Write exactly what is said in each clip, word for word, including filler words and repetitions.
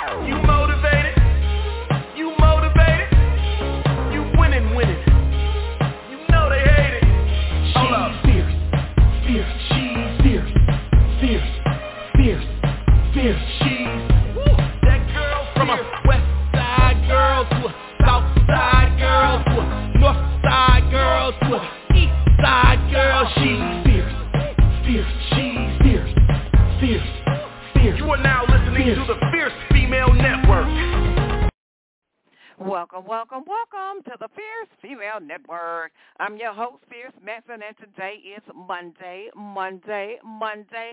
You motivated? You motivated? You winning, winning. You know they hate it. Hold up. Fierce, fierce, she's fierce, fierce, fierce, fierce, she's. Woo. That girl from a west side girl to a south side girl to a north side girl to a east side girl. She's fierce, fierce, she's fierce, fierce, fierce. You are now listening fierce. to the Fierce Female Network. Welcome, welcome, welcome to the Fierce Female Network. I'm your host, Fierce Manson, and today is Monday, Monday, Monday,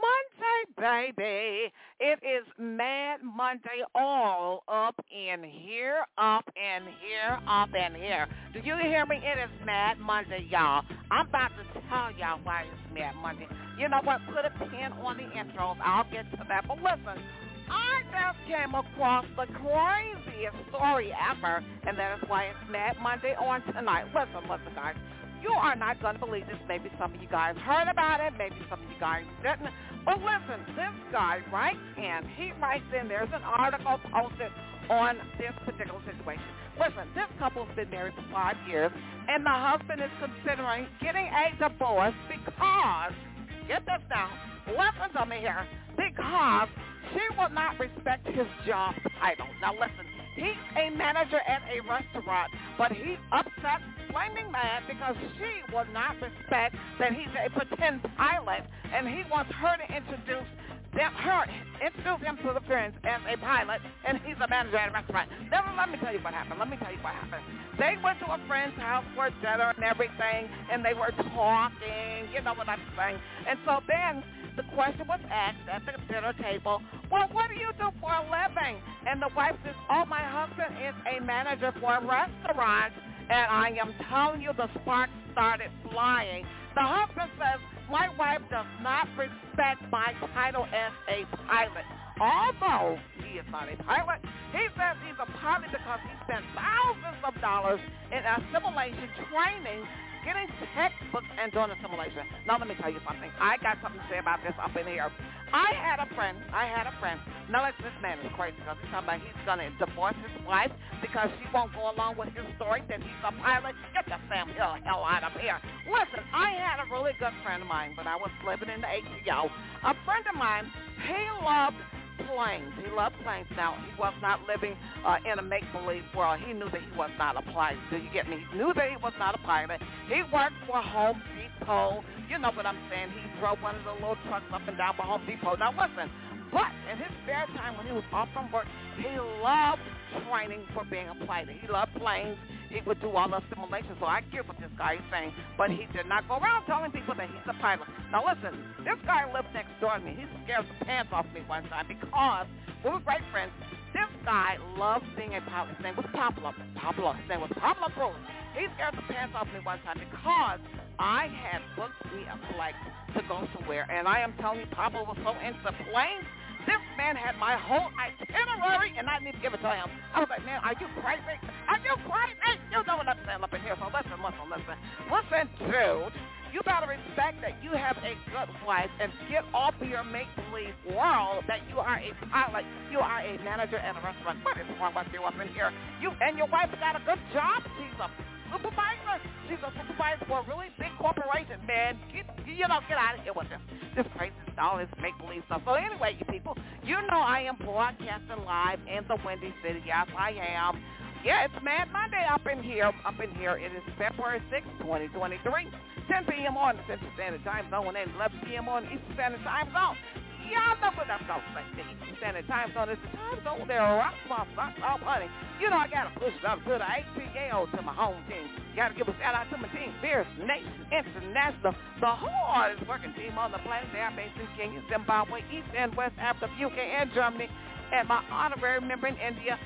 Monday, baby. It is Mad Monday all up in here, up in here, up in here. Do you hear me? It is Mad Monday, y'all. I'm about to tell y'all why it's Mad Monday. You know what? Put a pin on the intros. I'll get to that. But listen. I just came across the craziest story ever, and that is why it's Mad Monday on tonight. Listen, listen, guys. You are not going to believe this. Maybe some of you guys heard about it. Maybe some of you guys didn't. But listen, this guy writes in. He writes in. There's an article posted on this particular situation. Listen, this couple's been married for five years, and the husband is considering getting a divorce because, get this down, listen to me here, because she will not respect his job title. Now listen, he's a manager at a restaurant, but he's upset, flaming mad because she will not respect that he's a pretend pilot, and he wants her to introduce them, her, introduce him to the friends as a pilot, and he's a manager at a restaurant. Now let me tell you what happened. Let me tell you what happened. They went to a friend's house for dinner and everything, and they were talking, you know what I'm saying. And so then the question was asked at the dinner table, well, what do you do for a living? And the wife says, oh, my husband is a manager for a restaurant. And I am telling you, the sparks started flying. The husband says, my wife does not respect my title as a pilot. Although he is not a pilot, he says he's a pilot because he spent thousands of dollars in assimilation training, getting textbooks and doing a simulation. Now, let me tell you something. I got something to say about this up in here. I had a friend. I had a friend. Now, like, this man is crazy because he's talking about he's going to divorce his wife because she won't go along with his story that he's a pilot. Get the Sam Hill hell out of here. Listen, I had a really good friend of mine when I was living in the A T O. A friend of mine, he loved planes. He loved planes. Now, he was not living uh, in a make-believe world. He knew that he was not a pilot. Do you get me? He knew that he was not a pilot. He worked for Home Depot. You know what I'm saying. He drove one of the little trucks up and down for Home Depot. Now, listen, but in his spare time when he was off from work, he loved training for being a pilot. He loved planes. He would do all the simulations. So I get what this guy is saying. But he did not go around telling people that he's a pilot. Now, listen, this guy lived next door to me. He scared the pants off me one time because we were great friends. This guy loves being a pilot. His name was Pablo. Pablo. His name was Pablo Cruz. He scared the pants off me one time because I had booked me a flight to go somewhere. And I am telling you, Pablo was so into planes. This man had my whole itinerary, and I didn't even give it to him. I was like, man, are you crazy? Are you crazy? You know what I'm saying up in here. So listen, listen, listen. Listen, dude. You got to respect that you have a good wife and get off of your make-believe world that you are a pilot, you are a manager at a restaurant. What is wrong with you up in here? You and your wife got a good job. She's a supervisor. She's a supervisor for a really big corporation, man. Get, you know, get out of here with this. This crazy, all this make-believe stuff. So anyway, you people, you know I am broadcasting live in the Windy City. Yes, I am. Yeah, it's Mad Monday up in here. Up in here, it is February sixth, twenty twenty-three. ten p.m. on the Central Standard Time Zone and eleven p.m. on the Eastern Standard Time Zone. Y'all know what I'm talking about. The Eastern Standard Time Zone is the time zone there. Rock, rock, rock, rock, honey. You know I got to push it up to the A T L, to my home team. Got to give a shout out to my team, Fierce Nation International, the hardest working team on the planet. They are based in Kenya, Zimbabwe, East and West Africa, U K, and Germany. And my honorary member in India,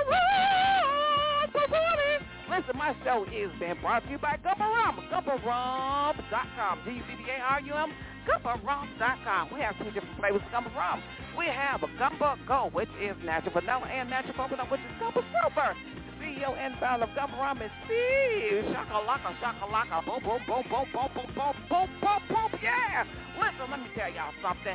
listen, my show is being brought to you by Gumbo Rum, gumbo rum dot com, G U B B A R U M, gumbo rum dot com. We have two different flavors of Gumbo Rum. We have a Gumbo Go, which is natural vanilla, and natural coconut, which is Gumbo Silver. The C E O and founder of Gumbo Rum is Steve. Shakalaka, shakalaka, boom, boom, boom, boom, boom, boom, boom, boom, boom, boom, yeah. Listen, let me tell y'all something.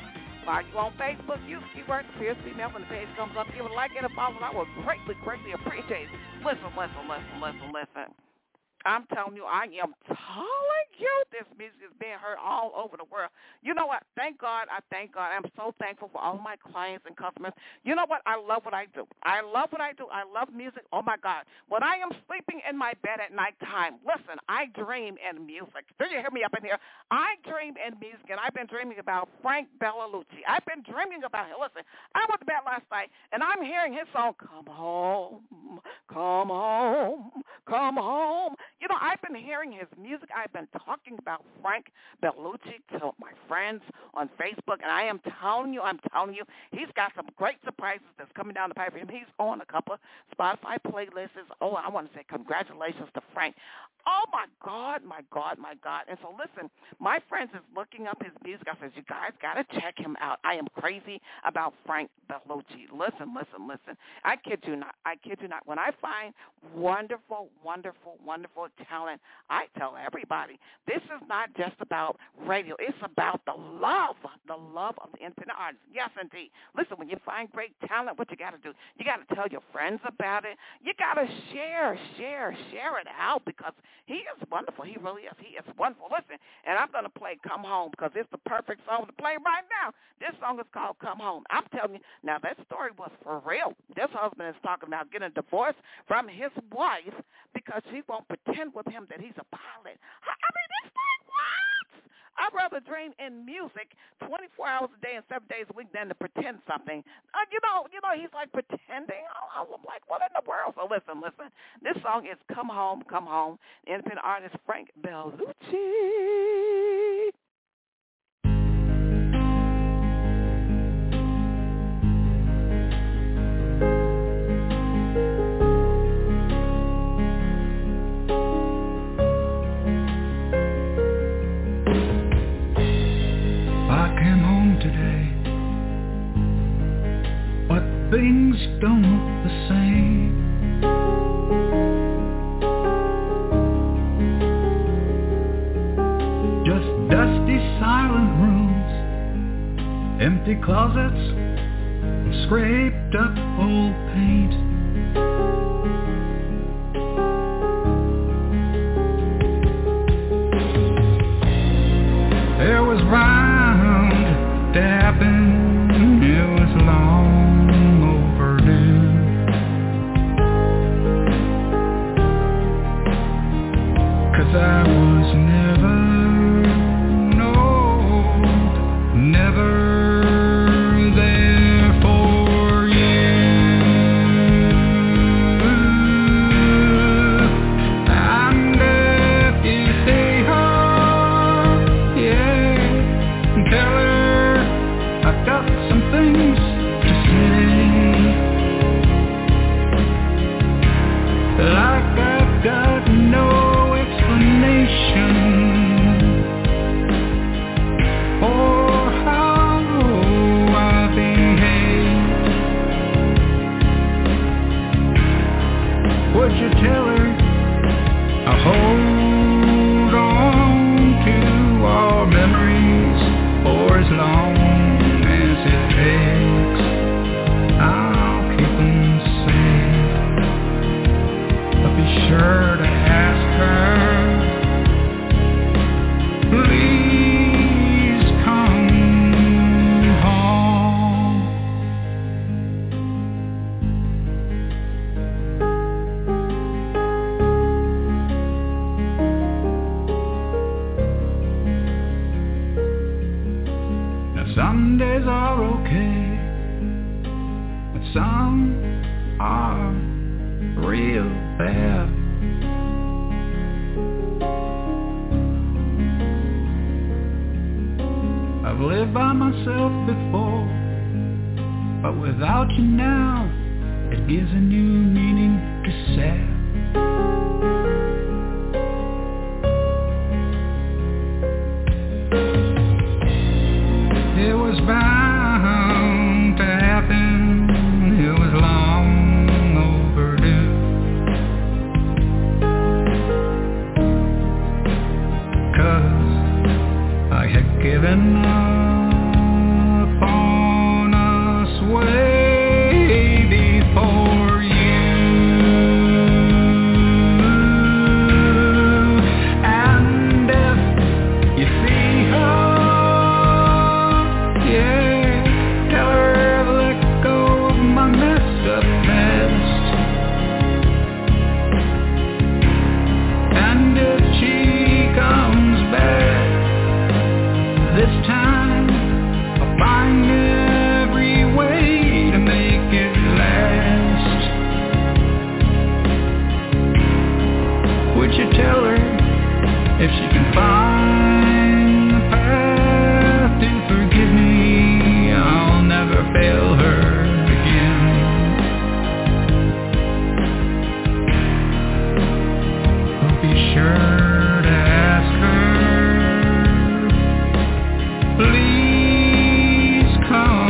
While you on Facebook, use keyword Fierce Female when the page comes up. Give it a like and a follow. I would greatly, greatly appreciate it. Listen, listen, listen, listen, listen. I'm telling you, I am telling you, this music is being heard all over the world. You know what? Thank God. I thank God. I'm so thankful for all my clients and customers. You know what? I love what I do. I love what I do. I love music. Oh, my God. When I am sleeping in my bed at nighttime, listen, I dream in music. Do you hear me up in here? I dream in music, and I've been dreaming about Frank Bellalucci. I've been dreaming about him. Listen, I went to bed last night, and I'm hearing his song, Come Home, Come Home, Come Home. You know, I've been hearing his music. I've been talking about Frank Bellalucci to my friends on Facebook, and I am telling you, I'm telling you, he's got some great surprises that's coming down the pipe for him. He's on a couple of Spotify playlists. Oh, I want to say congratulations to Frank. Oh, my God, my God, my God. And so, listen, my friends is looking up his music. I said, you guys got to check him out. I am crazy about Frank Bellalucci. Listen, listen, listen. I kid you not. I kid you not. When I find wonderful, wonderful, wonderful talent, I tell everybody, this is not just about radio. It's about the love, the love of the independent artist. Yes, indeed. Listen, when you find great talent, what you got to do? You got to tell your friends about it. You got to share, share, share it out because he is wonderful. He really is. He is wonderful. Listen, and I'm going to play Come Home because it's the perfect song to play right now. This song is called Come Home. I'm telling you, now that story was for real. This husband is talking about getting a divorce from his wife because she won't pretend with him that he's a pilot. I mean, it's like, what? I'd rather dream in music twenty-four hours a day and seven days a week than to pretend something. Uh, you know, you know, he's like pretending. I, I'm like, what in the world? So listen, listen. This song is Come Home, Come Home. Independent artist Frank Bellalucci. Things don't look the same. Just dusty, silent rooms, empty closets, and scraped up old paint. There was round to happen, it was long. I was never, no, never there for you. And if you see her, yeah, tell her I've got some things to say. Like I've got no or how I behave. Would you tell her I'll hold on to our memories for as long as it takes? I'll keep them safe, but be sure to ask her, please come home. Now some days are okay, but some are real bad. I've lived by myself before, but without you now, it gives a new meaning to sad. It was bound to happen, it was long overdue. 'Cause I had given up on If she can find the path to forgive me, I'll never fail her again. I'll be sure to ask her, please come.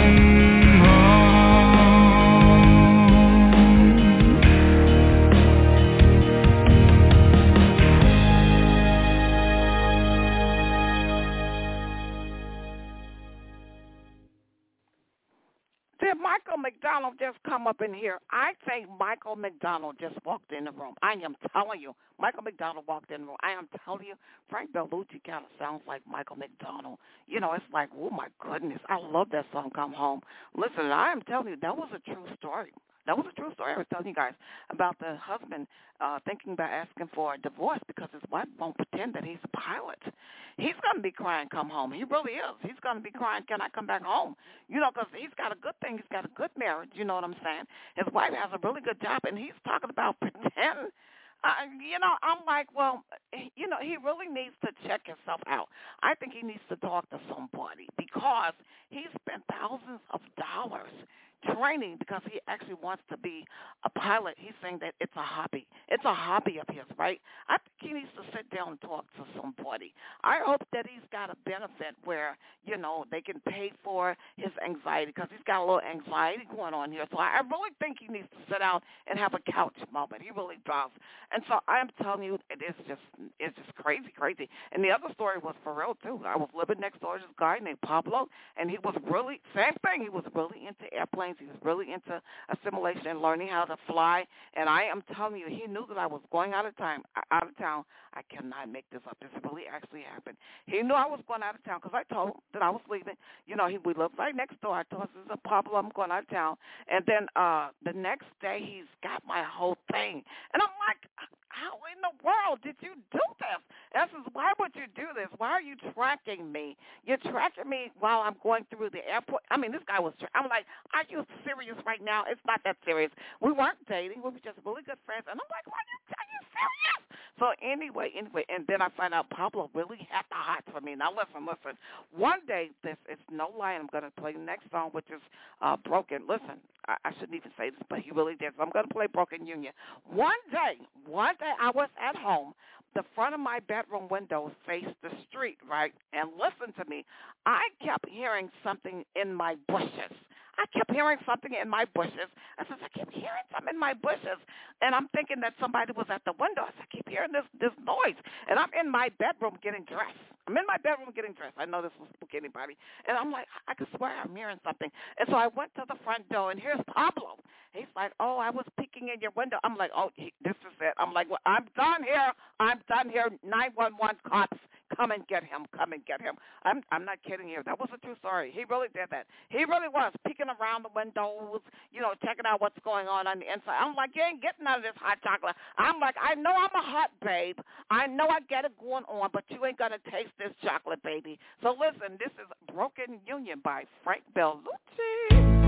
Michael McDonald just come up in here. I think Michael McDonald just walked in the room. I am telling you, Michael McDonald walked in the room. I am telling you, Frank Bellucci kind of sounds like Michael McDonald. You know, it's like, oh, my goodness, I love that song, Come Home. Listen, I am telling you, that was a true story. That was a true story I was telling you guys about the husband uh, thinking about asking for a divorce because his wife won't pretend that he's a pilot. He's going to be crying, come home. He really is. He's going to be crying, can I come back home? You know, because he's got a good thing. He's got a good marriage, you know what I'm saying? His wife has a really good job, and he's talking about pretend. Uh, you know, I'm like, well, you know, he really needs to check himself out. I think he needs to talk to somebody because he spent thousands of dollars training because he actually wants to be a pilot. He's saying that it's a hobby. It's a hobby of his, right? I think he needs to sit down and talk to somebody. I hope that he's got a benefit where, you know, they can pay for his anxiety because he's got a little anxiety going on here. So I really think he needs to sit down and have a couch moment. He really does. And so I'm telling you, it is just, it's just crazy, crazy. And the other story was for real, too. I was living next door to this guy named Pablo, and he was really, same thing, he was really into airplanes. He was really into assimilation and learning how to fly. And I am telling you, he knew that I was going out of time, out of town. I cannot make this up. This really actually happened. He knew I was going out of town because I told him that I was leaving. You know, he we lived right next door. I told him, this is a Pablo, I'm going out of town. And then uh, the next day, he's got my whole thing. And I'm like, how in the world did you do this? And I says, why would you do this? Why are you tracking me? You're tracking me while I'm going through the airport. I mean, this guy was, tra- I'm like, are you serious right now? It's not that serious. We weren't dating. We were just really good friends. And I'm like, why are you, are you serious? So anyway, anyway, and then I find out Pablo really had the heart for me. Now listen, listen. One day, this is no lie, I'm going to play the next song, which is uh, Broken. Listen, I, I shouldn't even say this, but he really did. So I'm going to play Broken Union. One day, one day I was at home. The front of my bedroom window faced the street, right? And listen to me. I kept hearing something in my bushes. I kept hearing something in my bushes. I said, I keep hearing something in my bushes. And I'm thinking that somebody was at the window. I said, I keep hearing this, this noise. And I'm in my bedroom getting dressed. I'm in my bedroom getting dressed. I know this will spook anybody. And I'm like, I can swear I'm hearing something. And so I went to the front door, and here's Pablo. He's like, oh, I was peeking in your window. I'm like, oh, he, this is it. I'm like, well, I'm done here. I'm done here. nine one one cops, come and get him. Come and get him. I'm I'm not kidding you. That was a true story. He really did that. He really was peeking around the windows, you know, checking out what's going on on the inside. I'm like, you ain't getting none of this hot chocolate. I'm like, I know I'm a hot babe. I know I get it going on, but you ain't going to taste this chocolate, baby. So listen, this is Broken Union by Frank Bellucci.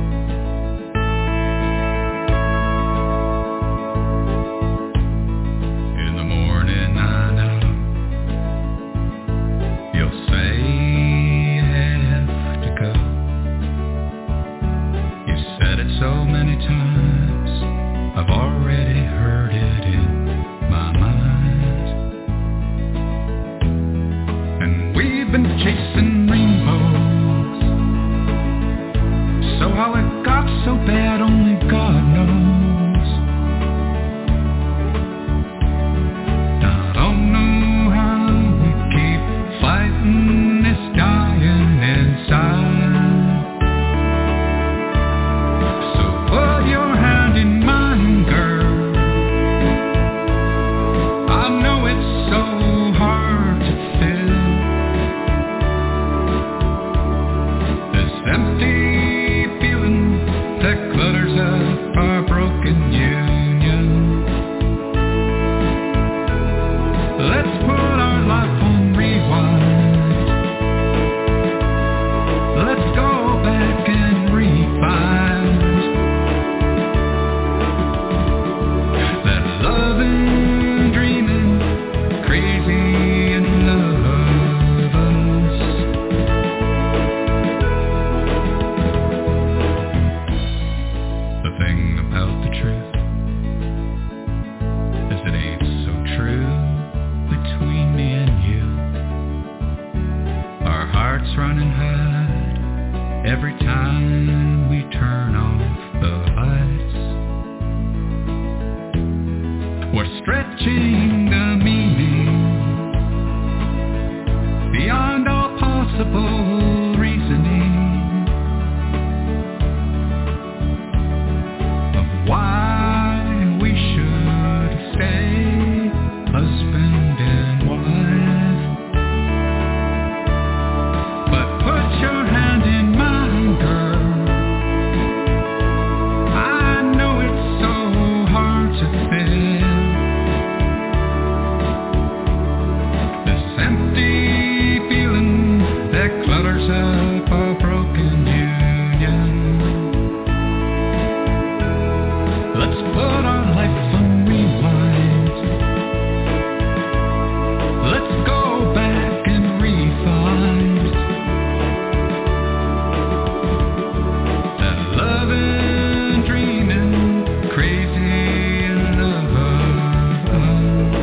So many times I've already heard it in my mind, and we've been chasing rainbows. So how it got so bad, only God knows. I don't know how we keep fighting this dying inside. Put your hand in mine, girl. every time we turn off the lights. We're stretching the meaning beyond all possible reasoning of why we should stay husband and wife. But put your hand in mine, girl. I know it's so hard to fill this empty feeling that clutters up our broken union. Let's put our life on rewind. Let's go back and refind that loving, dreaming, crazy love of us.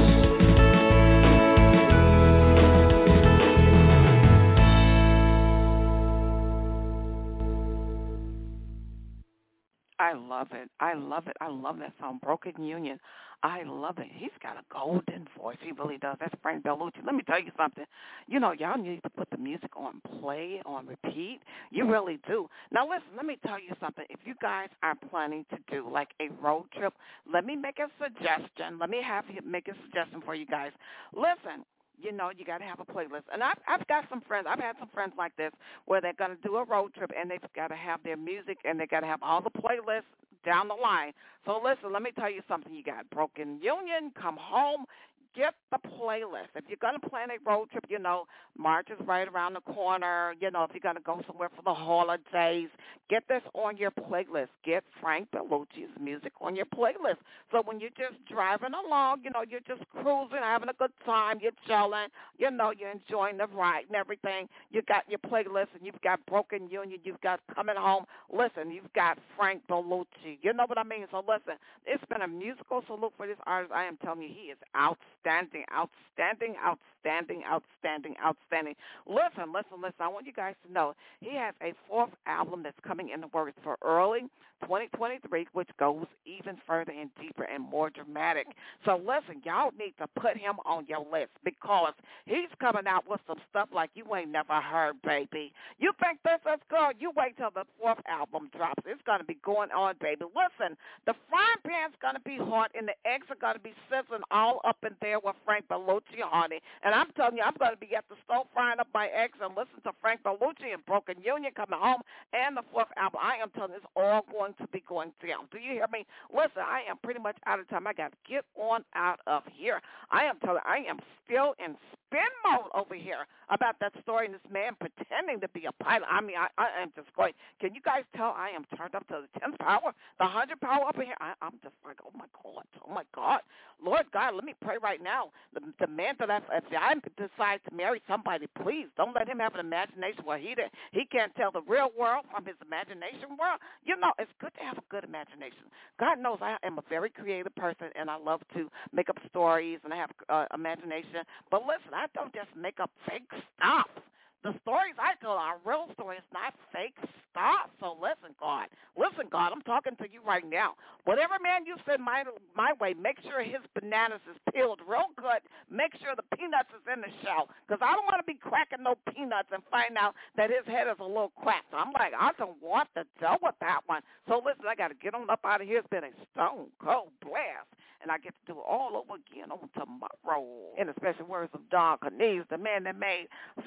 I love it. I love it. I love that song, Broken Union. I love it. He's got a golden voice. He really does. That's Frank Bellucci. Let me tell you something. You know, y'all need to put the music on play, on repeat. You really do. Now, listen, let me tell you something. If you guys are planning to do like a road trip, let me make a suggestion. Let me have you make a suggestion for you guys. Listen. You know, you got to have a playlist. And I've, I've got some friends, I've had some friends like this where they're going to do a road trip and they've got to have their music and they've got to have all the playlists down the line. So listen, let me tell you something. You got Broken Union, Come Home. Get the playlist. If you're going to plan a road trip, you know, March is right around the corner. You know, if you're going to go somewhere for the holidays, get this on your playlist. Get Frank Bellucci's music on your playlist. So when you're just driving along, you know, you're just cruising, having a good time, you're chilling, you know, you're enjoying the ride and everything. You got your playlist and you've got Broken Union, you've got Coming Home. Listen, you've got Frank Bellucci. You know what I mean? So listen, it's been a musical salute for this artist. I am telling you, he is outstanding. Outstanding, outstanding, outstanding, outstanding, outstanding. Listen, listen, listen. I want you guys to know he has a fourth album that's coming in the works for early twenty twenty-three, which goes even further and deeper and more dramatic. So listen, y'all need to put him on your list because he's coming out with some stuff like you ain't never heard, baby. You think this is good? You wait till the fourth album drops. It's going to be going on, baby. Listen, the frying pan's going to be hot and the eggs are going to be sizzling all up in there with Frank Bellucci, honey. And I'm telling you, I'm going to be at the stove frying up my eggs and listen to Frank Bellucci and Broken Union Coming Home and the fourth album. I am telling you, it's all going to be going down. Do you hear me? Listen, I am pretty much out of time. I got to get on out of here. I am telling you, I am still in spin mode over here about that story and this man pretending to be a pilot. I mean, I, I am just going, can you guys tell I am turned up to the tenth power, the one hundredth power up in here? I, I'm just like, oh, my God, oh, my God. Lord God, let me pray right now. The, the man that I, if I decide to marry somebody, please don't let him have an imagination where he, he can't tell the real world from his imagination world. You know, it's good to have a good imagination. God knows I am a very creative person, and I love to make up stories, and I have uh, imagination. But listen, I don't just make up fake stuff. The stories I tell are real stories, not fake stuff. So listen, God. Listen, God, I'm talking to you right now. Whatever man you send my my way, make sure his bananas is peeled real good. Make sure the peanuts is in the shell. Because I don't want to be cracking no peanuts and find out that his head is a little cracked. So I'm like, I don't want to deal with that one. So listen, I got to get on up out of here. It's been a stone cold blast. And I get to do it all over again on tomorrow. In the special words of Don Cornelius, the man that made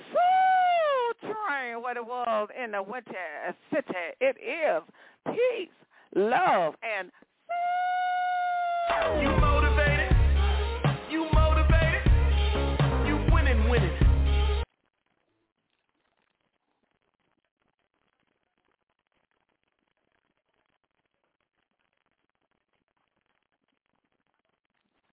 Soul Train what it was in the winter city. It is peace, love, and